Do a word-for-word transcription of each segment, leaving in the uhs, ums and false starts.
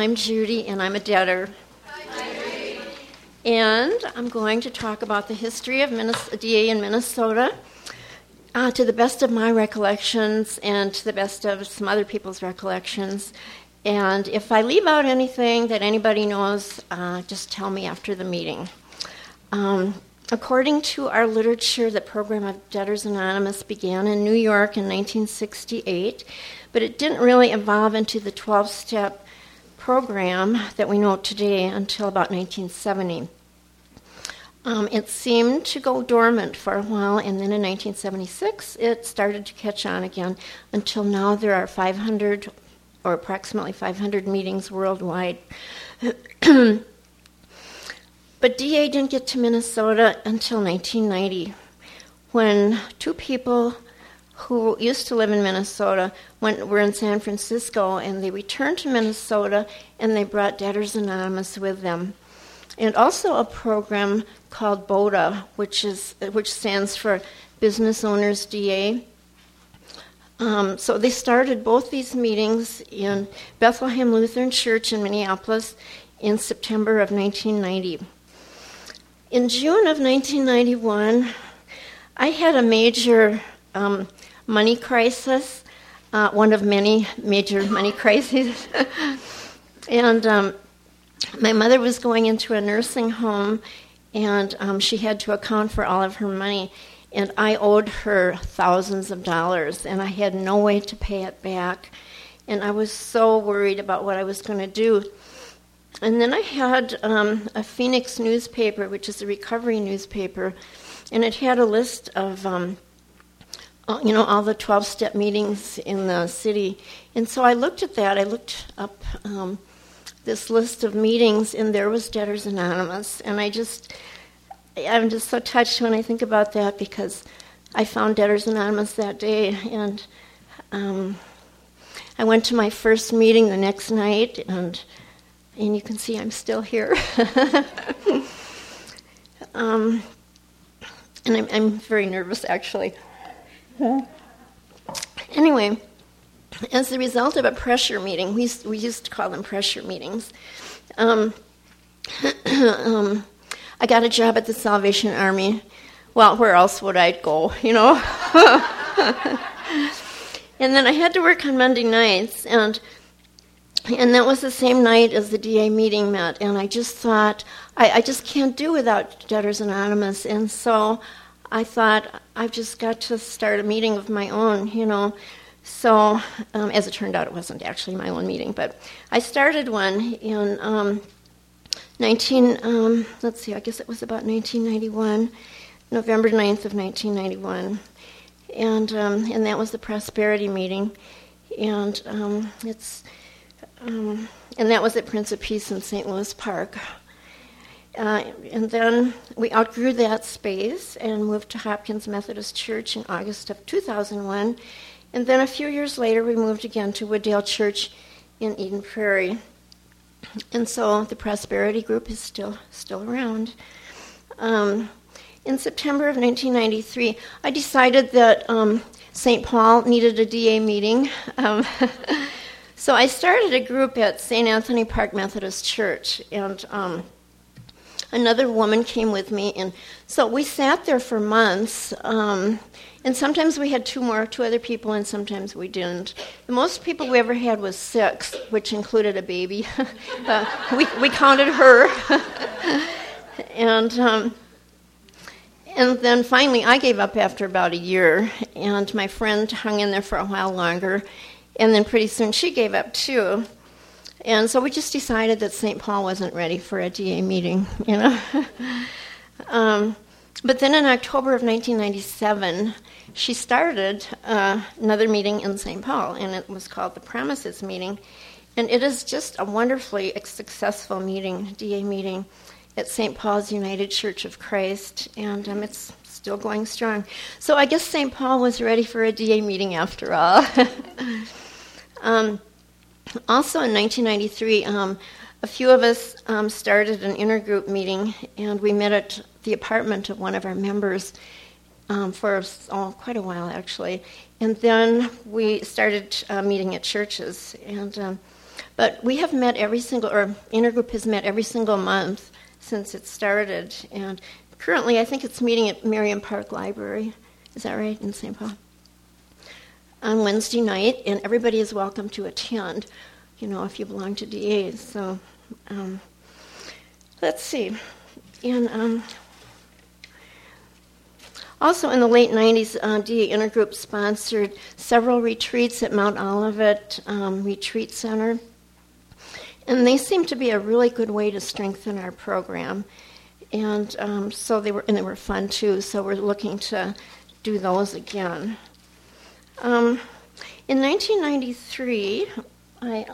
I'm Judy, and I'm a debtor. Hi, and I'm going to talk about the history of Minnesota, D A in Minnesota, uh, to the best of my recollections and to the best of some other people's recollections. And if I leave out anything that anybody knows, uh, just tell me after the meeting. Um, according to our literature, the program of Debtors Anonymous began in New York in nineteen sixty-eight, but it didn't really evolve into the twelve-step program that we know today until about nineteen seventy. Um, it seemed to go dormant for a while, and then in nineteen seventy-six it started to catch on again. Until now, there are five hundred or approximately five hundred meetings worldwide. But D A didn't get to Minnesota until nineteen ninety, when two people who used to live in Minnesota went, were in San Francisco, and they returned to Minnesota, and they brought Debtors Anonymous with them. And also a program called BODA, which is which stands for Business Owners D A. Um, so they started both these meetings in Bethlehem Lutheran Church in Minneapolis in September of nineteen ninety. In June of nineteen ninety-one, I had a major um, money crisis, uh, one of many major money crises. and um, my mother was going into a nursing home, and um, she had to account for all of her money. And I owed her thousands of dollars, and I had no way to pay it back. And I was so worried about what I was going to do. And then I had um, a Phoenix newspaper, which is a recovery newspaper, and it had a list of, um, you know, all the twelve-step meetings in the city. And so I looked at that. I looked up um, this list of meetings, and there was Debtors Anonymous. And I just, I'm just so touched when I think about that, because I found Debtors Anonymous that day, and um, I went to my first meeting the next night, and and you can see I'm still here. um, and I'm, I'm very nervous, actually. Anyway, as a result of a pressure meeting, we used, we used to call them pressure meetings, um, um, I got a job at the Salvation Army. Well, where else would I go, you know? And then I had to work on Monday nights, and and that was the same night as the D A meeting met, and I just thought, I, I just can't do without Debtors Anonymous, and so I thought, I've just got to start a meeting of my own, you know. So, um, as it turned out, it wasn't actually my own meeting, but I started one in um, nineteen, um, let's see, I guess it was about nineteen ninety-one, November ninth of nineteen ninety-one, and um, and that was the Prosperity meeting, and um, it's, um, and that was at Prince of Peace in Saint Louis Park. Uh, and then we outgrew that space and moved to Hopkins Methodist Church in August of two thousand one. And then a few years later, we moved again to Wooddale Church in Eden Prairie. And so the Prosperity Group is still still around. Um, in September of nineteen ninety-three, I decided that um, Saint Paul needed a D A meeting. Um, so I started a group at Saint Anthony Park Methodist Church, and um, another woman came with me, and so we sat there for months, um, and sometimes we had two more, two other people, and sometimes we didn't. The most people we ever had was six, which included a baby. uh, we we counted her, and um, and then finally I gave up after about a year, and my friend hung in there for a while longer, and then pretty soon she gave up too. And so we just decided that Saint Paul wasn't ready for a D A meeting, you know. um, but then in October of nineteen ninety-seven, she started uh, another meeting in Saint Paul, and it was called the Promises Meeting. And it is just a wonderfully successful meeting, D A meeting, at Saint Paul's United Church of Christ, and um, it's still going strong. So I guess Saint Paul was ready for a D A meeting after all. um, Also in nineteen ninety-three, um, a few of us um, started an intergroup meeting, and we met at the apartment of one of our members um, for oh, quite a while, actually. And then we started uh, meeting at churches. And um, But we have met every single, or Intergroup has met every single month since it started. And currently, I think it's meeting at Merriam Park Library. Is that right, in Saint Paul? On Wednesday night, and everybody is welcome to attend, you know, if you belong to D A. So, um, let's see. And um, also in the late nineties, uh, D A Intergroup sponsored several retreats at Mount Olivet um, Retreat Center. And they seem to be a really good way to strengthen our program. And um, so they were, and they were fun too, so we're looking to do those again. Um, in nineteen ninety-three, I,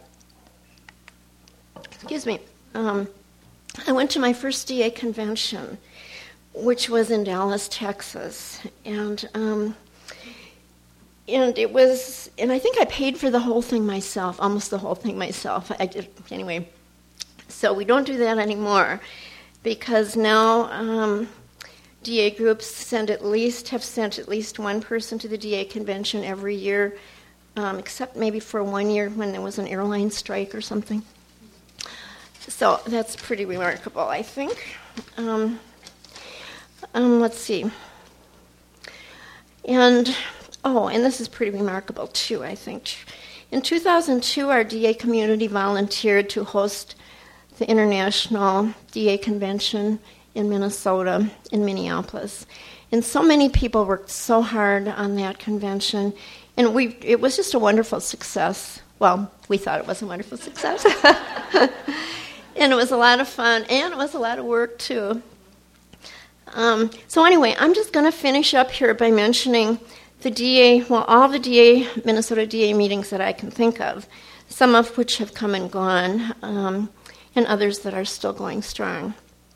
excuse me, um, I went to my first D A convention, which was in Dallas, Texas, and um, and it was, and I think I paid for the whole thing myself, almost the whole thing myself. I did anyway. So we don't do that anymore, because now um, D A groups send at least have sent at least one person to the D A convention every year, um, except maybe for one year when there was an airline strike or something. So that's pretty remarkable, I think. Um, um, let's see. And, oh, and this is pretty remarkable too, I think. In two thousand two, our D A community volunteered to host the International D A Convention in Minnesota, in Minneapolis. And so many people worked so hard on that convention, and we it was just a wonderful success. Well, we thought it was a wonderful success. And it was a lot of fun, and it was a lot of work, too. Um, so anyway, I'm just going to finish up here by mentioning the D A, well, all the D A, Minnesota D A meetings that I can think of, some of which have come and gone, um, and others that are still going strong.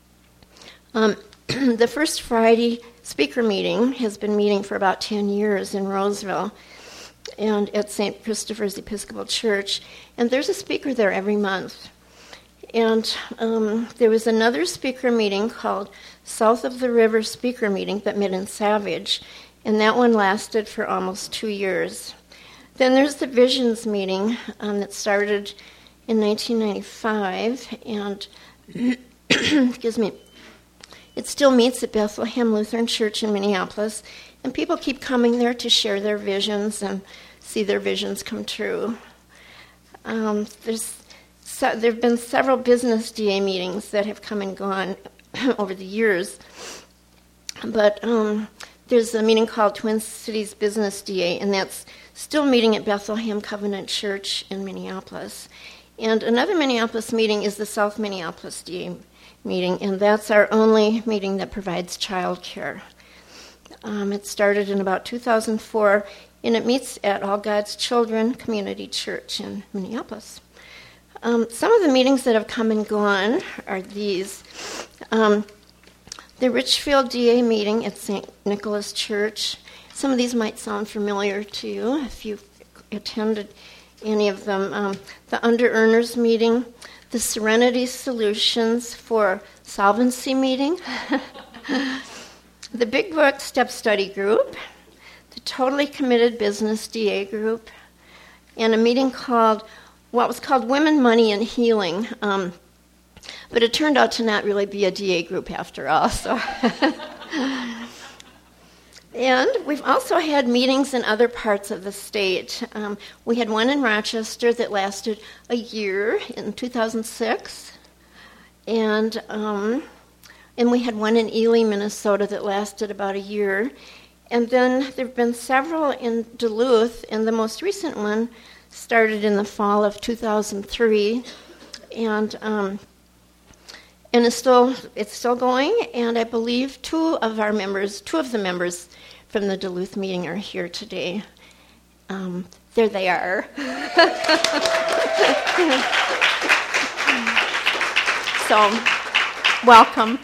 Um, the first Friday speaker meeting has been meeting for about ten years in Roseville and at Saint Christopher's Episcopal Church, and there's a speaker there every month. And um, there was another speaker meeting called South of the River Speaker Meeting that met in Savage, and that one lasted for almost two years. Then there's the Visions meeting um, that started in nineteen ninety-five, and excuse me, it still meets at Bethlehem Lutheran Church in Minneapolis, and people keep coming there to share their visions and see their visions come true. Um, there's so, there have been several business D A meetings that have come and gone over the years, but um, there's a meeting called Twin Cities Business D A, and that's still meeting at Bethlehem Covenant Church in Minneapolis. And another Minneapolis meeting is the South Minneapolis D A meeting, and that's our only meeting that provides child care. Um, it started in about two thousand four, and it meets at All God's Children Community Church in Minneapolis. Um, some of the meetings that have come and gone are these. Um, the Richfield D A meeting at Saint Nicholas Church. Some of these might sound familiar to you if you've attended any of them. Um, the Under Earners meeting, the Serenity Solutions for Solvency meeting, the Big Book Step Study group, the Totally Committed Business D A group, and a meeting called, what was called Women, Money, and Healing. Um, but it turned out to not really be a D A group after all. So. And we've also had meetings in other parts of the state. Um, we had one in Rochester that lasted a year in two thousand six. And um, and we had one in Ely, Minnesota that lasted about a year. And then there have been several in Duluth, and the most recent one started in the fall of two thousand three. And um, and it's still it's still going, and I believe two of our members, two of the members from the Duluth meeting are here today. Um, there they are. So, welcome.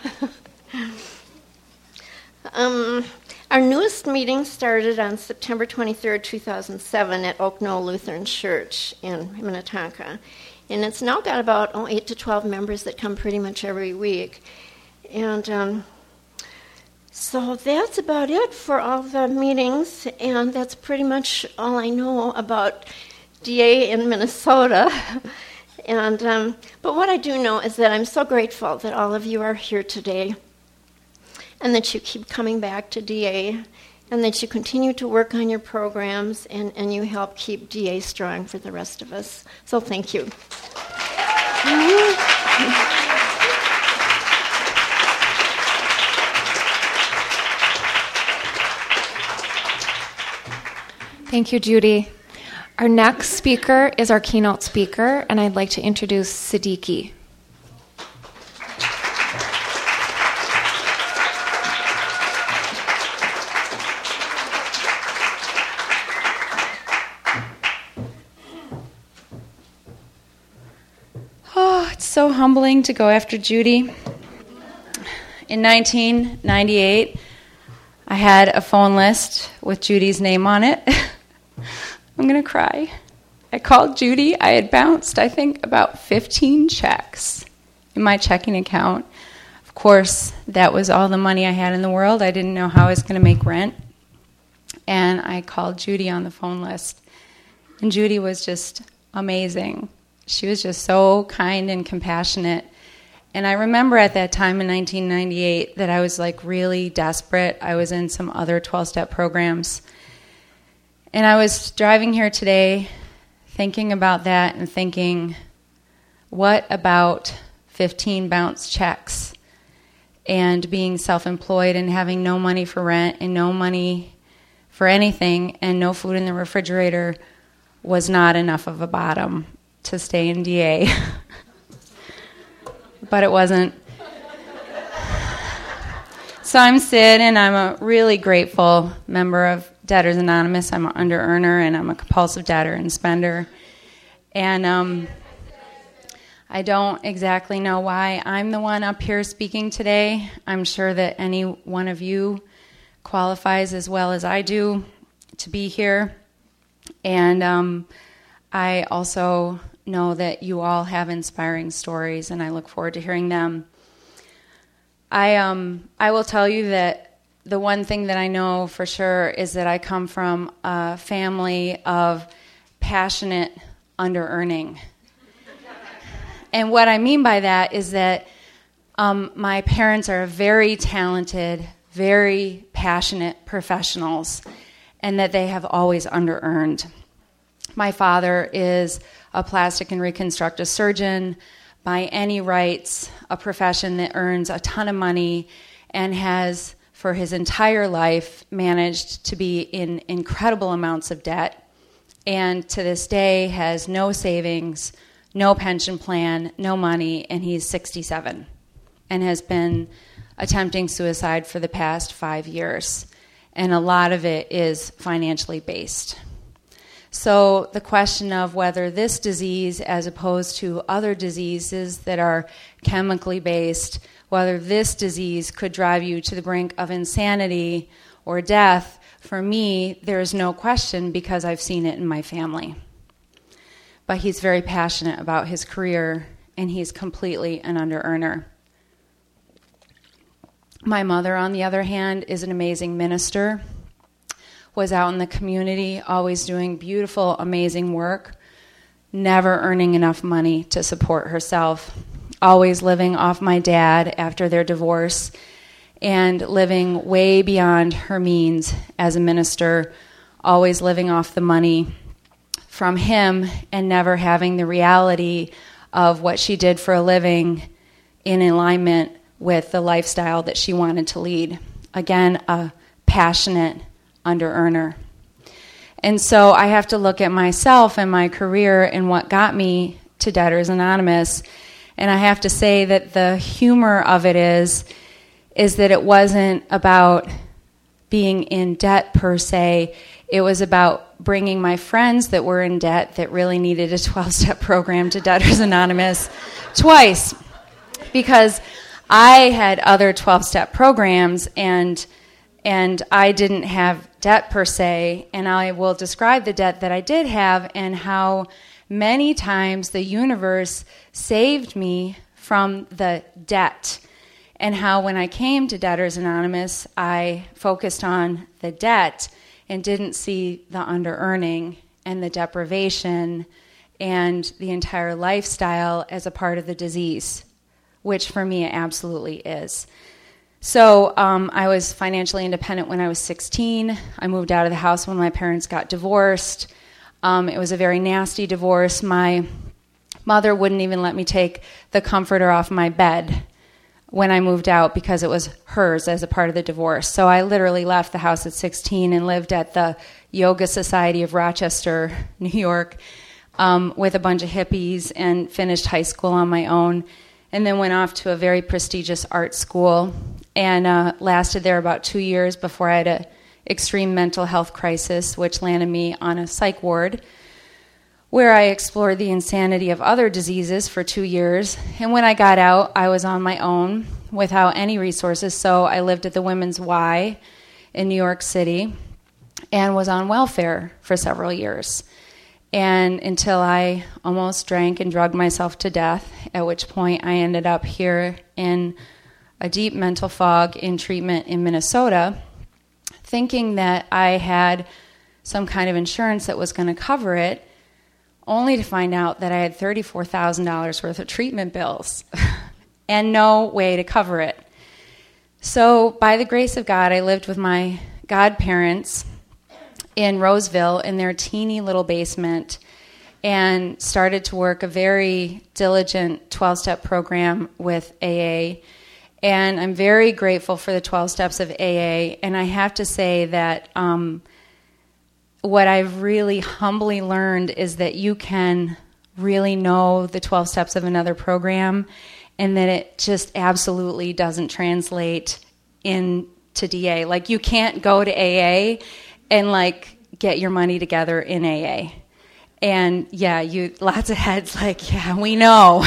um, our newest meeting started on September twenty-third, two thousand seven at Oak Knoll Lutheran Church in Minnetonka. And it's now got about oh, eight to twelve members that come pretty much every week. And um, so that's about it for all the meetings, and that's pretty much all I know about D A in Minnesota. And um, but what I do know is that I'm so grateful that all of you are here today, and that you keep coming back to D A, and that you continue to work on your programs, and, and you help keep D A strong for the rest of us. So thank you. Thank you, Judy. Our next speaker is our keynote speaker, and I'd like to introduce Siddiqui. Oh, it's so humbling to go after Judy. In nineteen ninety-eight, I had a phone list with Judy's name on it. I'm going to cry. I called Judy. I had bounced, I think, about fifteen checks in my checking account. Of course, that was all the money I had in the world. I didn't know how I was going to make rent. And I called Judy on the phone list. And Judy was just amazing. She was just so kind and compassionate. And I remember at that time in nineteen ninety-eight that I was like really desperate. I was in some other twelve-step programs. And I was driving here today thinking about that and thinking, what about fifteen bounce checks and being self-employed and having no money for rent and no money for anything and no food in the refrigerator was not enough of a bottom to stay in D A. But it wasn't. So I'm Sid, and I'm a really grateful member of Debtors Anonymous. I'm an under-earner, and I'm a compulsive debtor and spender. And um, I don't exactly know why I'm the one up here speaking today. I'm sure that any one of you qualifies as well as I do to be here. And um, I also know that you all have inspiring stories, and I look forward to hearing them. I um I will tell you that the one thing that I know for sure is that I come from a family of passionate under-earning. And what I mean by that is that um, my parents are very talented, very passionate professionals, and that they have always under-earned. My father is a plastic and reconstructive surgeon, by any rights, a profession that earns a ton of money and has, for his entire life, managed to be in incredible amounts of debt, and to this day has no savings, no pension plan, no money, and he's sixty-seven and has been attempting suicide for the past five years. And a lot of it is financially based. So the question of whether this disease, as opposed to other diseases that are chemically based, whether this disease could drive you to the brink of insanity or death, for me, there is no question because I've seen it in my family. But he's very passionate about his career, and he's completely an under-earner. My mother, on the other hand, is an amazing minister, was out in the community, always doing beautiful, amazing work, never earning enough money to support herself, always living off my dad after their divorce, and living way beyond her means as a minister, always living off the money from him and never having the reality of what she did for a living in alignment with the lifestyle that she wanted to lead. Again, a passionate under-earner. And so I have to look at myself and my career and what got me to Debtors Anonymous. And I have to say that the humor of it is, is that it wasn't about being in debt per se. It was about bringing my friends that were in debt that really needed a twelve-step program to Debtors Anonymous twice. Because I had other twelve-step programs, and and I didn't have debt per se, and I will describe the debt that I did have and how many times the universe saved me from the debt, and how when I came to Debtors Anonymous, I focused on the debt and didn't see the under-earning and the deprivation and the entire lifestyle as a part of the disease, which for me it absolutely is. So um, I was financially independent when I was sixteen. I moved out of the house when my parents got divorced. Um, it was a very nasty divorce. My mother wouldn't even let me take the comforter off my bed when I moved out because it was hers as a part of the divorce. So I literally left the house at sixteen and lived at the Yoga Society of Rochester, New York, um, with a bunch of hippies, and finished high school on my own, and then went off to a very prestigious art school and uh, lasted there about two years before I had an extreme mental health crisis, which landed me on a psych ward, where I explored the insanity of other diseases for two years. And when I got out, I was on my own without any resources, so I lived at the Women's Y in New York City and was on welfare for several years. And until I almost drank and drugged myself to death, at which point I ended up here in a deep mental fog in treatment in Minnesota, thinking that I had some kind of insurance that was going to cover it, only to find out that I had thirty-four thousand dollars worth of treatment bills and no way to cover it. So by the grace of God, I lived with my godparents in Roseville in their teeny little basement and started to work a very diligent twelve-step program with A A. And I'm very grateful for the twelve steps of A A. And I have to say that um, what I've really humbly learned is that you can really know the twelve steps of another program, and that it just absolutely doesn't translate into D A. Like, you can't go to A A and like get your money together in A A. And yeah, you lots of heads like, yeah, we know.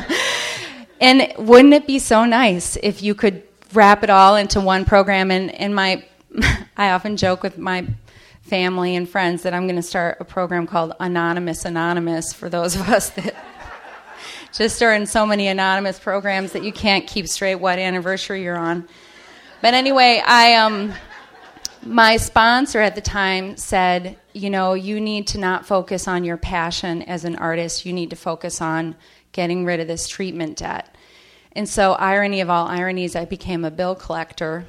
And wouldn't it be so nice if you could wrap it all into one program? And, and my, I often joke with my family and friends that I'm going to start a program called Anonymous Anonymous for those of us that just are in so many anonymous programs that you can't keep straight what anniversary you're on. But anyway, I um, my sponsor at the time said, you know, you need to not focus on your passion as an artist. You need to focus on getting rid of this treatment debt. And so, irony of all ironies, I became a bill collector.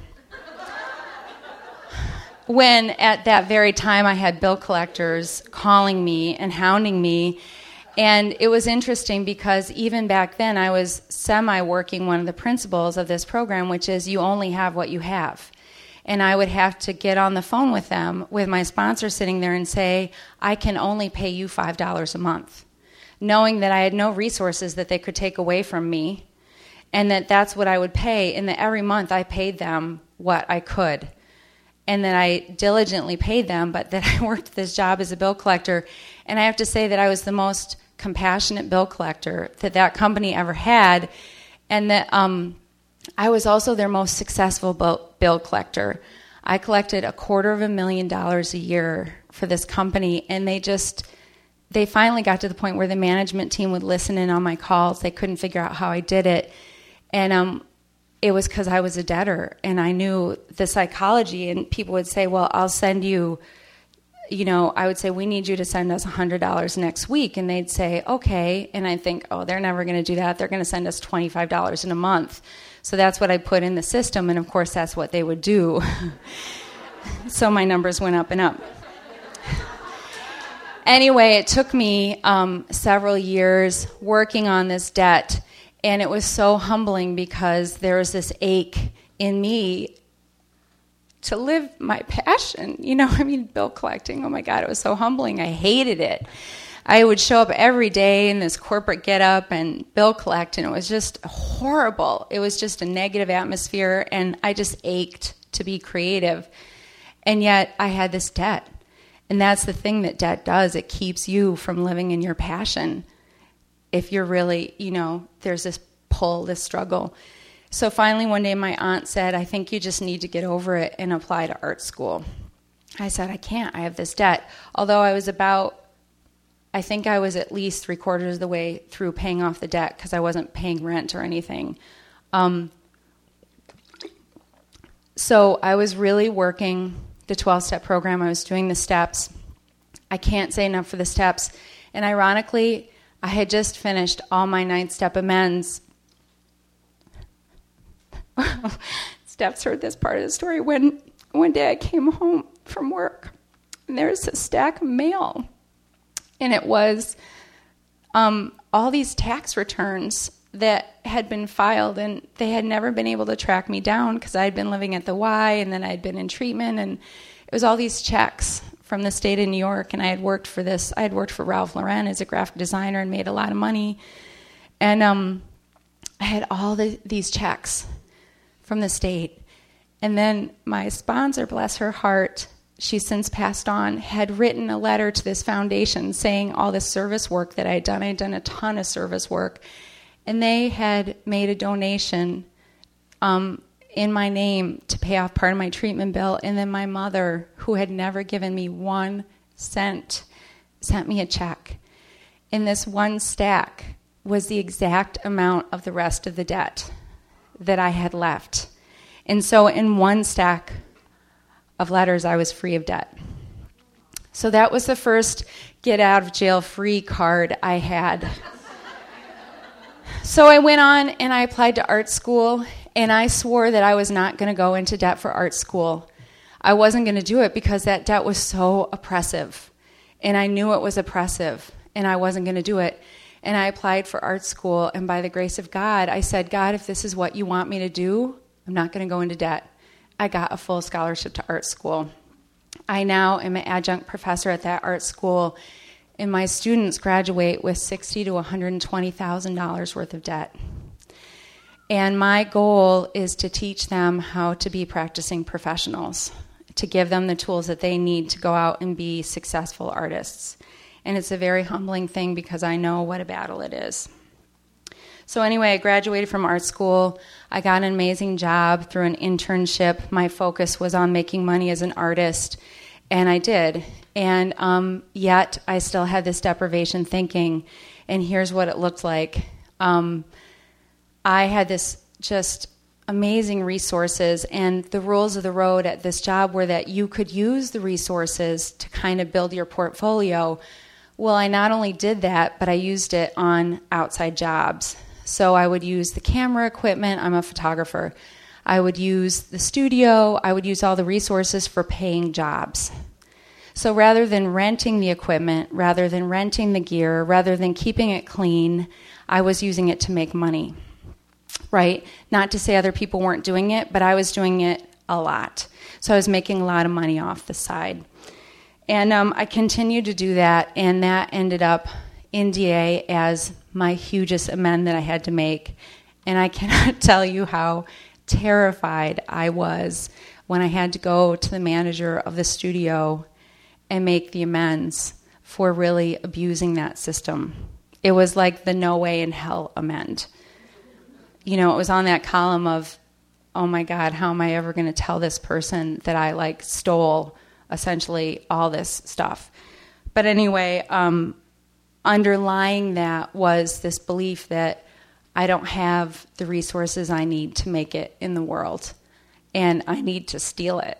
When at that very time I had bill collectors calling me and hounding me. And it was interesting because even back then I was semi-working one of the principles of this program, which is you only have what you have. And I would have to get on the phone with them, with my sponsor sitting there, and say, I can only pay you five dollars a month, knowing that I had no resources that they could take away from me, and that that's what I would pay, and that every month I paid them what I could, and that I diligently paid them, but that I worked this job as a bill collector. And I have to say that I was the most compassionate bill collector that that company ever had, and that um, I was also their most successful bill, bill collector. I collected a quarter of a million dollars a year for this company, and they just, they finally got to the point where the management team would listen in on my calls. They couldn't figure out how I did it. And um, it was because I was a debtor, and I knew the psychology, and people would say, well, I'll send you, you know, I would say, we need you to send us one hundred dollars next week. And they'd say, okay. And I'd think, oh, they're never going to do that. They're going to send us twenty-five dollars in a month. So that's what I put in the system, and of course that's what they would do. So my numbers went up and up. Anyway, it took me um, several years working on this debt, and it was so humbling because there was this ache in me to live my passion. You know, I mean, bill collecting, oh my God, it was so humbling. I hated it. I would show up every day in this corporate get-up and bill collect, and it was just horrible. It was just a negative atmosphere, and I just ached to be creative. And yet I had this debt. And that's the thing that debt does. It keeps you from living in your passion. If you're really, you know, there's this pull, this struggle. So finally one day my aunt said, I think you just need to get over it and apply to art school. I said, I can't. I have this debt. Although I was about, I think I was at least three quarters of the way through paying off the debt because I wasn't paying rent or anything. Um, so I was really working the twelve-step program. I was doing the steps. I can't say enough for the steps. And ironically, I had just finished all my ninth-step amends. Steph's heard this part of the story. When one day I came home from work, and there's a stack of mail. And it was um, all these tax returns that had been filed, and they had never been able to track me down because I had been living at the Y, and then I'd been in treatment, and it was all these checks from the state of New York, and I had worked for this, I had worked for Ralph Lauren as a graphic designer and made a lot of money, and um, I had all the, these checks from the state, and then my sponsor, bless her heart, she's since passed on, had written a letter to this foundation saying all this service work that I had done. I had done a ton of service work, and they had made a donation um, in my name to pay off part of my treatment bill. And then my mother, who had never given me one cent, sent me a check. And this one stack was the exact amount of the rest of the debt that I had left. And so in one stack of letters, I was free of debt. So that was the first get out of jail free card I had. So I went on and I applied to art school, and I swore that I was not going to go into debt for art school. I wasn't going to do it because that debt was so oppressive, and I knew it was oppressive, and I wasn't going to do it. And I applied for art school, and by the grace of God, I said, God, if this is what you want me to do, I'm not going to go into debt. I got a full scholarship to art school. I now am an adjunct professor at that art school, and my students graduate with sixty thousand to one hundred twenty thousand dollars worth of debt. And my goal is to teach them how to be practicing professionals, to give them the tools that they need to go out and be successful artists. And it's a very humbling thing because I know what a battle it is. So anyway, I graduated from art school. I got an amazing job through an internship. My focus was on making money as an artist, and I did. And um, yet I still had this deprivation thinking, and here's what it looked like. Um, I had this just amazing resources, and the rules of the road at this job were that you could use the resources to kind of build your portfolio. Well, I not only did that, but I used it on outside jobs. So I would use the camera equipment. I'm a photographer. I would use the studio. I would use all the resources for paying jobs. So rather than renting the equipment, rather than renting the gear, rather than keeping it clean, I was using it to make money, right? Not to say other people weren't doing it, but I was doing it a lot. So I was making a lot of money off the side. And um, I continued to do that, and that ended up in D A as my hugest amend that I had to make. And I cannot tell you how terrified I was when I had to go to the manager of the studio and make the amends for really abusing that system. It was like the no way in hell amend. You know, it was on that column of, oh my God, how am I ever going to tell this person that I like stole essentially all this stuff? But anyway, um, underlying that was this belief that I don't have the resources I need to make it in the world, and I need to steal it.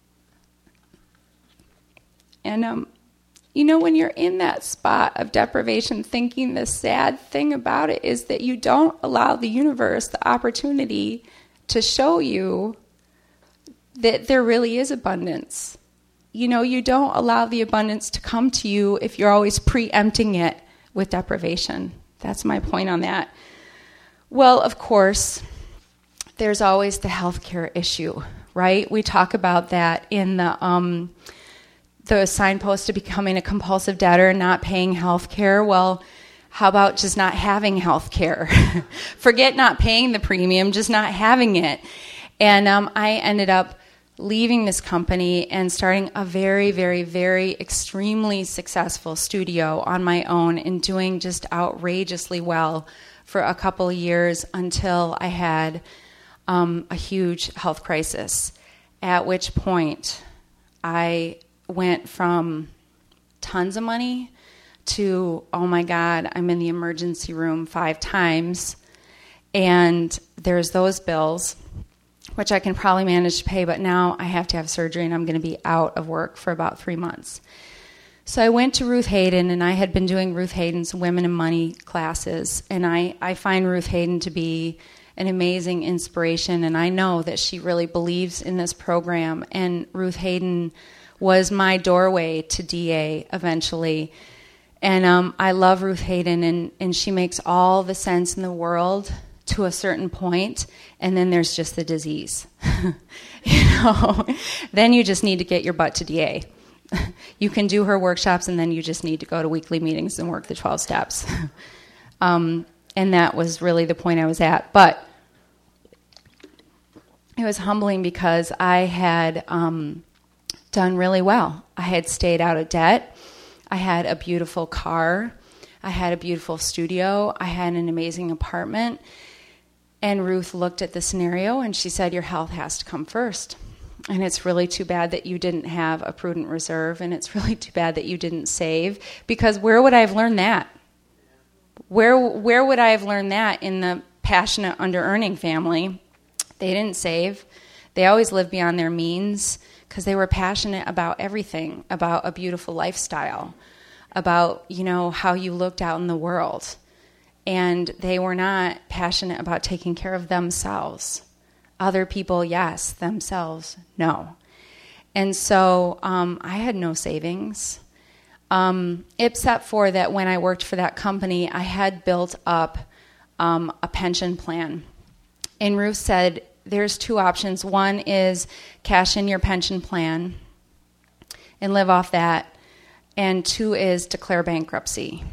And, um, you know, when you're in that spot of deprivation thinking, the sad thing about it is that you don't allow the universe the opportunity to show you that there really is abundance. You know, you don't allow the abundance to come to you if you're always preempting it with deprivation. That's my point on that. Well, of course, there's always the healthcare issue, right? We talk about that in the um, the signpost to becoming a compulsive debtor and not paying health care. Well, how about just not having health care? Forget not paying the premium, just not having it. And um, I ended up leaving this company and starting a very, very, very extremely successful studio on my own and doing just outrageously well for a couple of years until I had um, a huge health crisis, at which point I went from tons of money to, oh my God, I'm in the emergency room five times, and there's those bills, which I can probably manage to pay, but now I have to have surgery and I'm going to be out of work for about three months. So I went to Ruth Hayden, and I had been doing Ruth Hayden's Women in Money classes, and I, I find Ruth Hayden to be an amazing inspiration, and I know that she really believes in this program, and Ruth Hayden was my doorway to D A eventually. And um, I love Ruth Hayden, and, and she makes all the sense in the world to a certain point, and then there's just the disease. You know, then you just need to get your butt to D A. You can do her workshops, and then you just need to go to weekly meetings and work the twelve steps. um, and that was really the point I was at. But it was humbling because I had um, done really well. I had stayed out of debt. I had a beautiful car. I had a beautiful studio. I had an amazing apartment. And Ruth looked at the scenario, and she said, your health has to come first. And it's really too bad that you didn't have a prudent reserve, and it's really too bad that you didn't save, because where would I have learned that? Where where would I have learned that in the passionate under-earning family? They didn't save. They always lived beyond their means because they were passionate about everything, about a beautiful lifestyle, about, you know, how you looked out in the world. And they were not passionate about taking care of themselves. Other people, yes. Themselves, no. And so um, I had no savings, um, except for that when I worked for that company, I had built up um, a pension plan. And Ruth said, there's two options. One is cash in your pension plan and live off that. And two is declare bankruptcy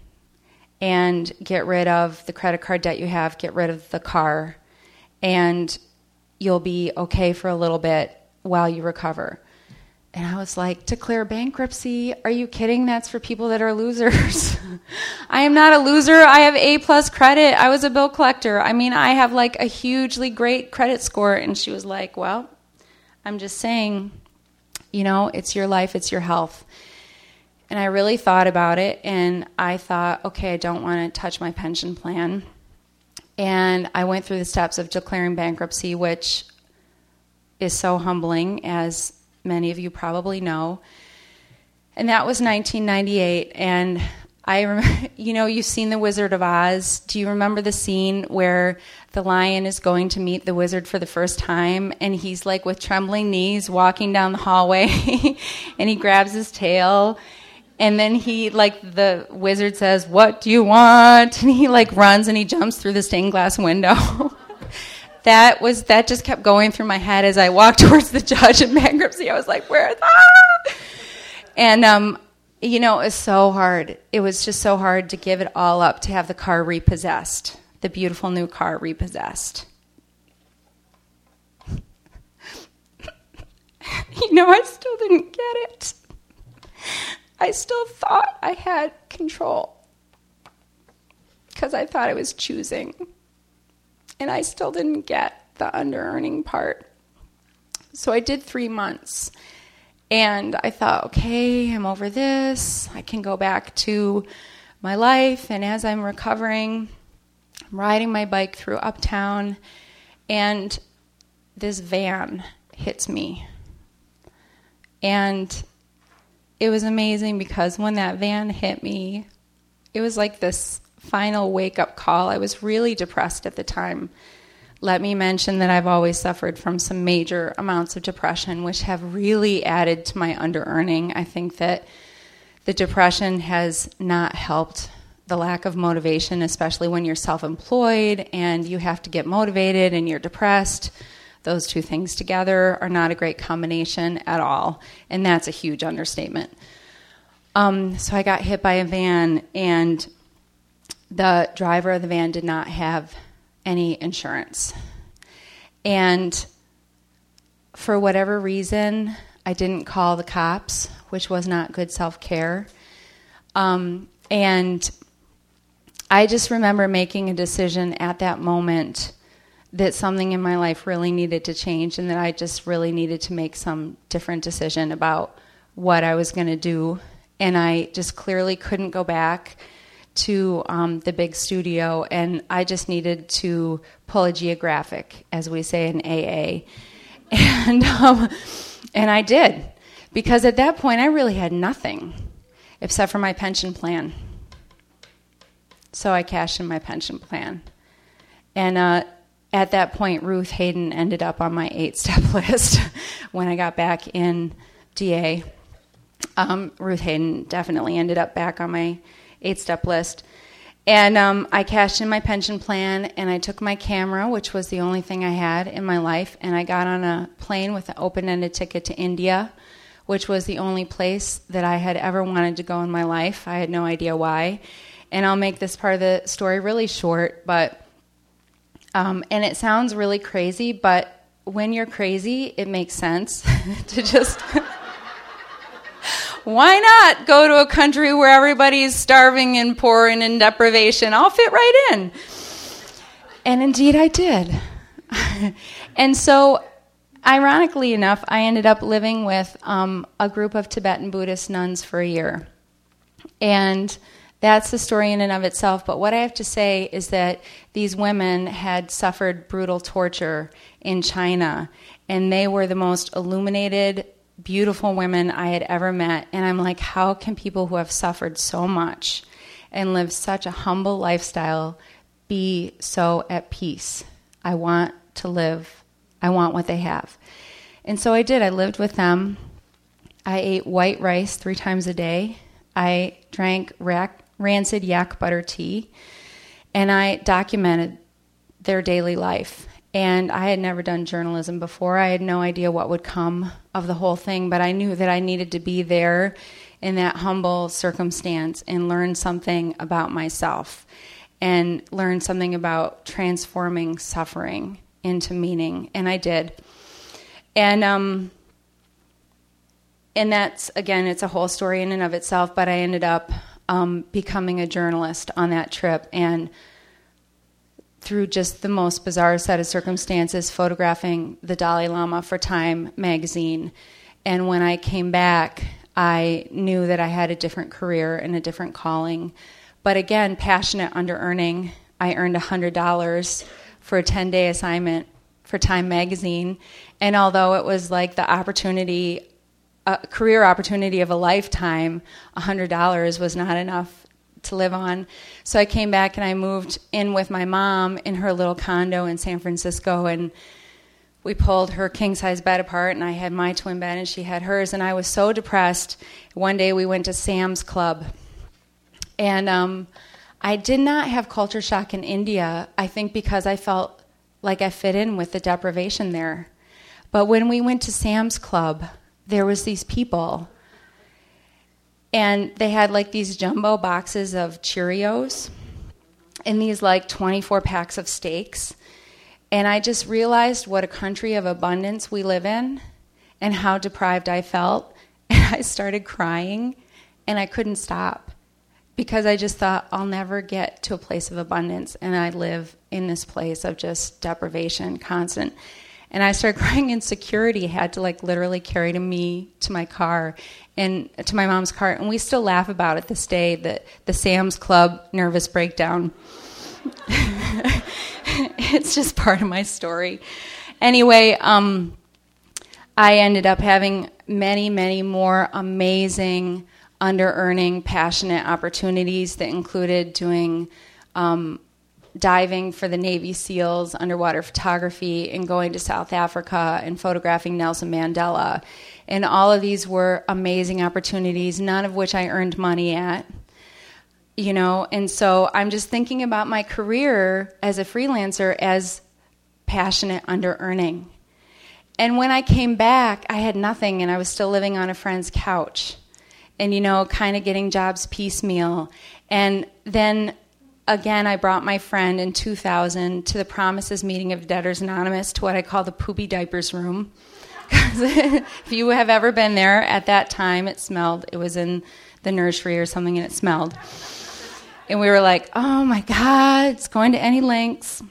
and get rid of the credit card debt you have, get rid of the car, and you'll be okay for a little bit while you recover. And I was like, declare bankruptcy? Are you kidding? That's for people that are losers. I am not a loser. I have A-plus credit. I was a bill collector. I mean, I have like a hugely great credit score. And she was like, well, I'm just saying, you know, it's your life, it's your health. And I really thought about it, and I thought, okay, I don't want to touch my pension plan. And I went through the steps of declaring bankruptcy, which is so humbling, as many of you probably know. And that was nineteen ninety-eight. And I remember, you know, you've seen The Wizard of Oz. Do you remember the scene where the lion is going to meet the wizard for the first time, and he's like with trembling knees walking down the hallway, and he grabs his tail, and then he, like, the wizard says, what do you want? And he, like, runs and he jumps through the stained glass window. that was, that just kept going through my head as I walked towards the judge in bankruptcy. I was like, where? Ah! And, um, you know, it was so hard. It was just so hard to give it all up, to have the car repossessed, the beautiful new car repossessed. You know, I still didn't get it. I still thought I had control because I thought I was choosing. And I still didn't get the under-earning part. So I did three months. And I thought, okay, I'm over this. I can go back to my life. And as I'm recovering, I'm riding my bike through Uptown, and this van hits me. And it was amazing because when that van hit me, it was like this final wake-up call. I was really depressed at the time. Let me mention that I've always suffered from some major amounts of depression, which have really added to my under-earning. I think that the depression has not helped the lack of motivation, especially when you're self-employed and you have to get motivated and you're depressed. Those two things together are not a great combination at all, and that's a huge understatement. Um, so I got hit by a van, and the driver of the van did not have any insurance. And for whatever reason, I didn't call the cops, which was not good self-care. Um, and I just remember making a decision at that moment that something in my life really needed to change, and that I just really needed to make some different decision about what I was going to do. And I just clearly couldn't go back to um, the big studio, and I just needed to pull a geographic, as we say in A A. And, um, and I did, because at that point I really had nothing. except for my pension plan. So I cashed in my pension plan. And uh, at that point, Ruth Hayden ended up on my eight-step list when I got back in D A. Um, Ruth Hayden definitely ended up back on my eight-step list. And um, I cashed in my pension plan, and I took my camera, which was the only thing I had in my life, and I got on a plane with an open-ended ticket to India, which was the only place that I had ever wanted to go in my life. I had no idea why. And I'll make this part of the story really short, but um, and it sounds really crazy, but when you're crazy, it makes sense to just... Why not go to a country where everybody's starving and poor and in deprivation? I'll fit right in. And indeed I did. And so, ironically enough, I ended up living with um, a group of Tibetan Buddhist nuns for a year. And that's the story in and of itself. But what I have to say is that these women had suffered brutal torture in China. And they were the most illuminated, beautiful women I had ever met. And I'm like, how can people who have suffered so much and live such a humble lifestyle be so at peace? I want to live, I want what they have. And so I did. I lived with them. I ate white rice three times a day. I drank rac- rancid yak butter tea. And I documented their daily life. And I had never done journalism before. I had no idea what would come of the whole thing, but I knew that I needed to be there in that humble circumstance and learn something about myself and learn something about transforming suffering into meaning. And I did. And um, and that's, again, it's a whole story in and of itself, but I ended up um, becoming a journalist on that trip, and through just the most bizarre set of circumstances, photographing the Dalai Lama for Time magazine. And when I came back, I knew that I had a different career and a different calling. But again, passionate under-earning. I earned one hundred dollars for a ten-day assignment for Time magazine. And although it was like the opportunity, a career opportunity of a lifetime, one hundred dollars was not enough to live on. So I came back and I moved in with my mom in her little condo in San Francisco, and we pulled her king-size bed apart, and I had my twin bed and she had hers, and I was so depressed. One day we went to Sam's Club, and um, I did not have culture shock in India, I think because I felt like I fit in with the deprivation there. But when we went to Sam's Club, there was these people, and they had like these jumbo boxes of Cheerios and these like twenty-four packs of steaks. And I just realized what a country of abundance we live in and how deprived I felt. And I started crying, and I couldn't stop because I just thought, I'll never get to a place of abundance, and I live in this place of just deprivation, constant. And I started crying, and security had to like literally carry to me to my car and to my mom's car. And we still laugh about it this day, the, the Sam's Club nervous breakdown. It's just part of my story. Anyway, um, I ended up having many, many more amazing, under-earning, passionate opportunities that included doing um, diving for the Navy SEALs, underwater photography, and going to South Africa and photographing Nelson Mandela. And all of these were amazing opportunities, none of which I earned money at. You know, and so I'm just thinking about my career as a freelancer as passionate under-earning. And when I came back, I had nothing, and I was still living on a friend's couch and, you know, kind of getting jobs piecemeal. And then again, I brought my friend in two thousand to the Promises meeting of Debtors Anonymous, to what I call the poopy diapers room. If you have ever been there at that time, it smelled. It was in the nursery or something, and it smelled. And we were like, oh my God, it's going to any lengths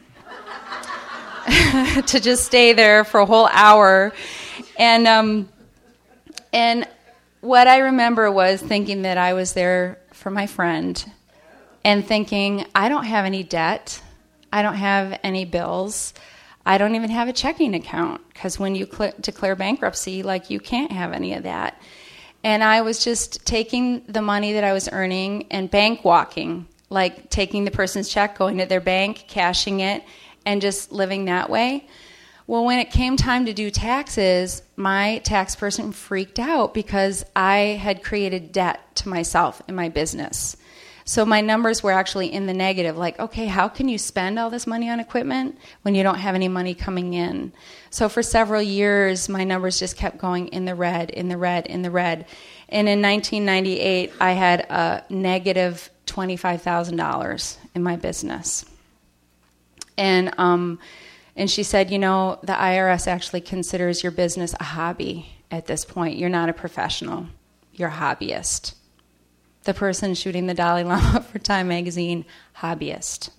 to just stay there for a whole hour. And um, and what I remember was thinking that I was there for my friend, and thinking, I don't have any debt. I don't have any bills. I don't even have a checking account, because when you cl- declare bankruptcy, like, you can't have any of that. And I was just taking the money that I was earning and bank walking, like taking the person's check, going to their bank, cashing it, and just living that way. Well, when it came time to do taxes, my tax person freaked out because I had created debt to myself in my business. So my numbers were actually in the negative, like, okay, how can you spend all this money on equipment when you don't have any money coming in? So for several years, my numbers just kept going in the red, in the red, in the red. And in nineteen ninety-eight, I had a negative twenty-five thousand dollars in my business. And um, and she said, you know, the I R S actually considers your business a hobby at this point. You're not a professional. You're a hobbyist. The person shooting the Dalai Lama for Time magazine, hobbyist.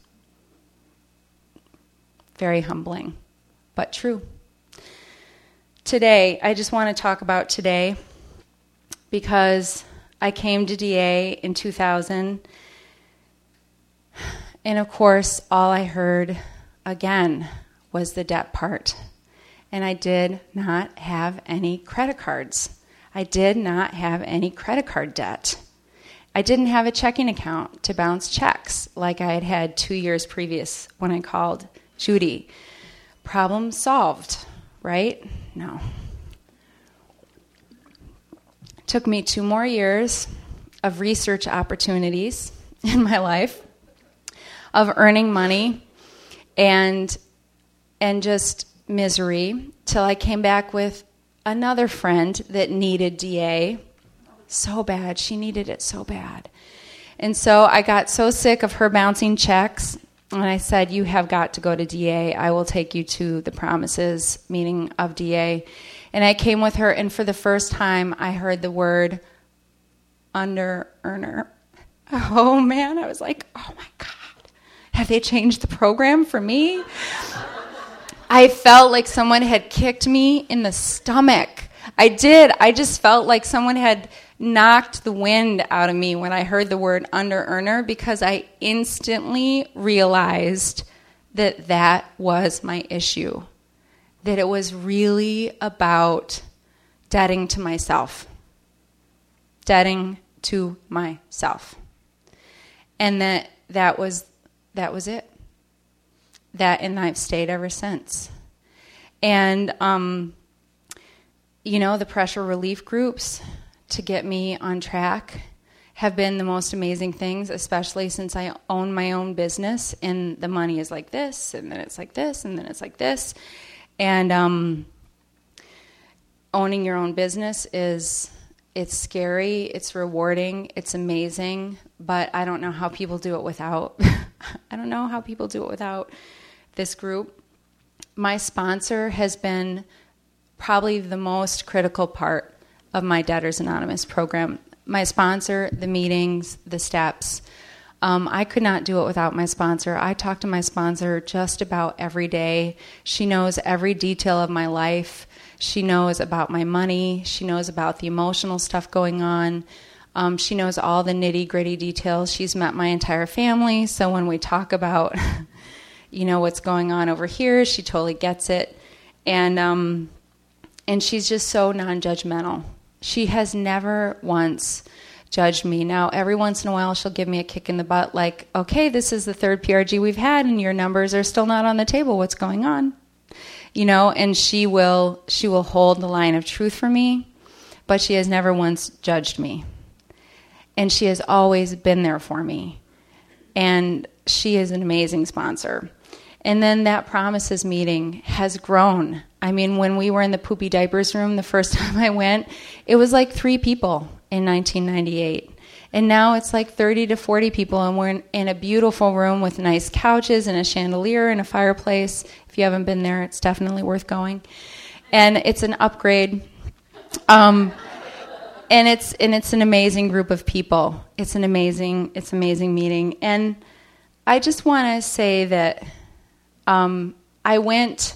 Very humbling, but true. Today, I just want to talk about today because I came to D A in two thousand, and of course, all I heard again was the debt part. And I did not have any credit cards. I did not have any credit card debt. I didn't have a checking account to bounce checks like I had had two years previous when I called Judy. Problem solved, right? No. It took me two more years of research opportunities in my life, of earning money, and and just misery, till I came back with another friend that needed D A so bad. She needed it so bad. And so I got so sick of her bouncing checks, and I said, you have got to go to D A. I will take you to the Promises meeting of D A. And I came with her, and for the first time, I heard the word under-earner. Oh, man. I was like, oh, my God. Have they changed the program for me? I felt like someone had kicked me in the stomach. I did. I just felt like someone had knocked the wind out of me when I heard the word under-earner, because I instantly realized that that was my issue, that it was really about debting to myself, debting to myself. And that that was that was it. That, and I've stayed ever since. And, um, you know, the pressure relief groups to get me on track have been the most amazing things, especially since I own my own business, and the money is like this, and then it's like this, and then it's like this. And um, owning your own business is, it's scary, it's rewarding, it's amazing, but I don't know how people do it without, I don't know how people do it without this group. My sponsor has been probably the most critical part of my Debtors Anonymous program. My sponsor, the meetings, the steps. Um, I could not do it without my sponsor. I talk to my sponsor just about every day. She knows every detail of my life. She knows about my money. She knows about the emotional stuff going on. Um, she knows all the nitty-gritty details. She's met my entire family, so when we talk about, you know, what's going on over here, she totally gets it. And um, and she's just so non-judgmental. She has never once judged me. Now, every once in a while, she'll give me a kick in the butt, like, okay, this is the third P R G we've had, and your numbers are still not on the table. What's going on? You know, and she will she will hold the line of truth for me, but she has never once judged me. And she has always been there for me. And she is an amazing sponsor. And then that Promises meeting has grown. I mean, when we were in the poopy diapers room the first time I went, it was like three people in nineteen ninety-eight. And now it's like thirty to forty people, and we're in, in a beautiful room with nice couches and a chandelier and a fireplace. If you haven't been there, it's definitely worth going. And it's an upgrade. Um, and it's and it's an amazing group of people. It's an amazing, it's an amazing meeting. And I just want to say that um, I went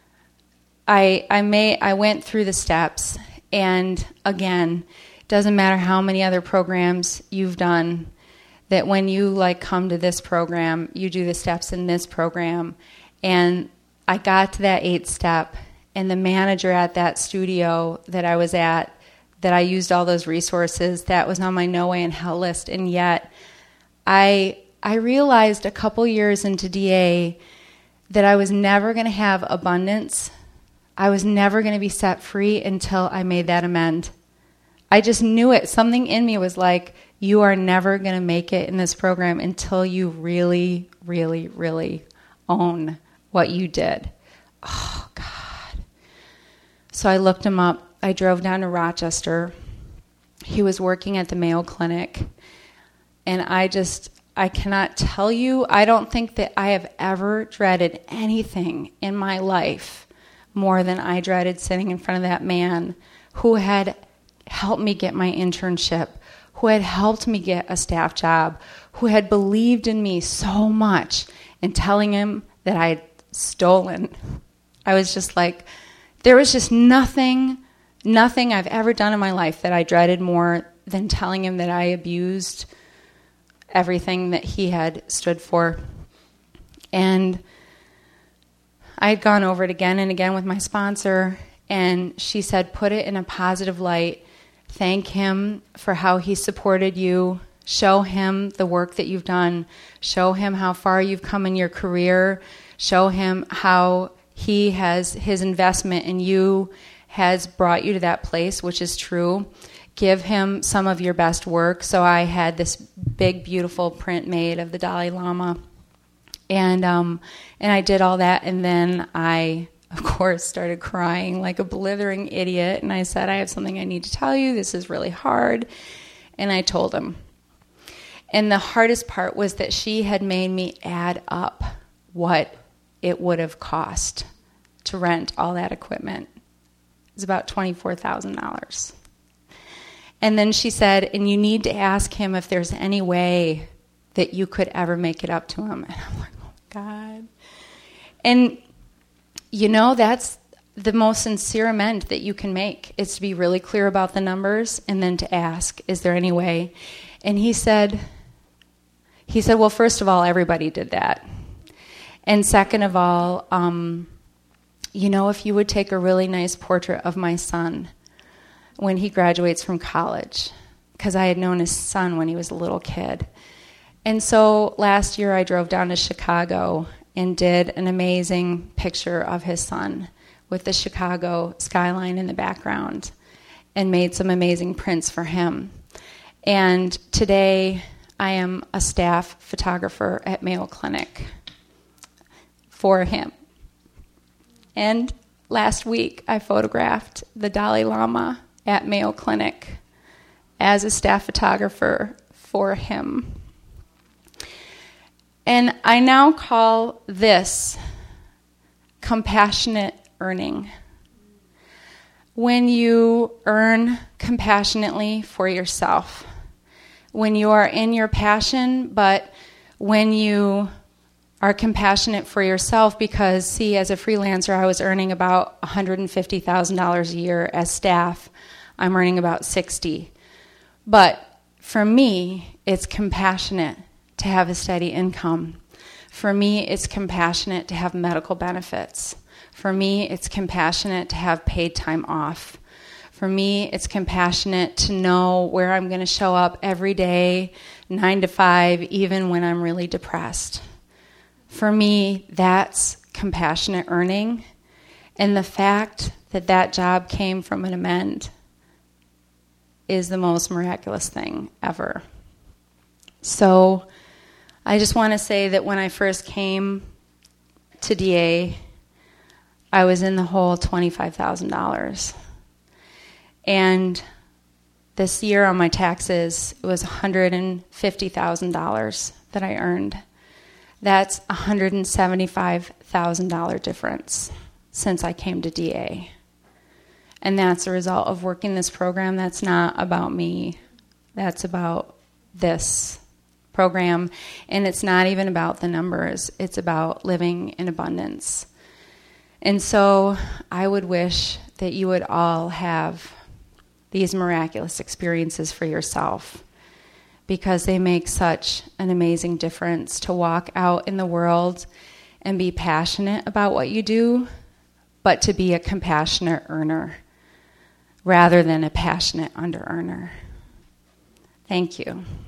I I may I went through the steps, and again, it doesn't matter how many other programs you've done, that when you like come to this program, you do the steps in this program. And I got to that eighth step, and the manager at that studio that I was at that I used all those resources. That was on my no way in hell list. And yet I I realized a couple years into D A that I was never going to have abundance. I was never going to be set free until I made that amend. I just knew it. Something in me was like, you are never going to make it in this program until you really, really, really own what you did. Oh, God. So I looked him up. I drove down to Rochester. He was working at the Mayo Clinic. And I just, I cannot tell you, I don't think that I have ever dreaded anything in my life more than I dreaded sitting in front of that man who had helped me get my internship, who had helped me get a staff job, who had believed in me so much, and telling him that I had stolen. I was just like, there was just nothing, nothing I've ever done in my life that I dreaded more than telling him that I abused everything that he had stood for. And I had gone over it again and again with my sponsor, and she said, put it in a positive light. Thank him for how he supported you. Show him the work that you've done. Show him how far you've come in your career. Show him how he has, his investment in you has brought you to that place, which is true. Give him some of your best work. So I had this big, beautiful print made of the Dalai Lama. And um, and I did all that, and then I, of course, started crying like a blithering idiot. And I said, I have something I need to tell you. This is really hard. And I told him. And the hardest part was that she had made me add up what it would have cost to rent all that equipment. It was about twenty-four thousand dollars. And then she said, and you need to ask him if there's any way that you could ever make it up to him. And I'm like, oh, God. And, you know, that's the most sincere amend that you can make, is to be really clear about the numbers and then to ask, is there any way? And he said, he said, well, first of all, everybody did that. And second of all, um, you know, if you would take a really nice portrait of my son when he graduates from college, because I had known his son when he was a little kid. And so last year I drove down to Chicago and did an amazing picture of his son with the Chicago skyline in the background and made some amazing prints for him. And today I am a staff photographer at Mayo Clinic for him. And last week I photographed the Dalai Lama at Mayo Clinic as a staff photographer for him. And I now call this compassionate earning. When you earn compassionately for yourself, when you are in your passion, but when you are compassionate for yourself, because, see, as a freelancer, I was earning about one hundred fifty thousand dollars a year. As staff, I'm earning about sixty thousand dollars. But for me, it's compassionate to have a steady income. For me, it's compassionate to have medical benefits. For me, it's compassionate to have paid time off. For me, it's compassionate to know where I'm going to show up every day, nine to five, even when I'm really depressed. For me, that's compassionate earning. And the fact that that job came from an amend is the most miraculous thing ever. So I just want to say that when I first came to D A, I was in the hole twenty-five thousand dollars. And this year on my taxes, it was one hundred fifty thousand dollars that I earned. That's a one hundred seventy-five thousand dollars difference since I came to D A. And that's a result of working this program. That's not about me. That's about this program. And it's not even about the numbers. It's about living in abundance. And so I would wish that you would all have these miraculous experiences for yourself, because they make such an amazing difference to walk out in the world and be passionate about what you do, but to be a compassionate earner rather than a passionate under earner. Thank you.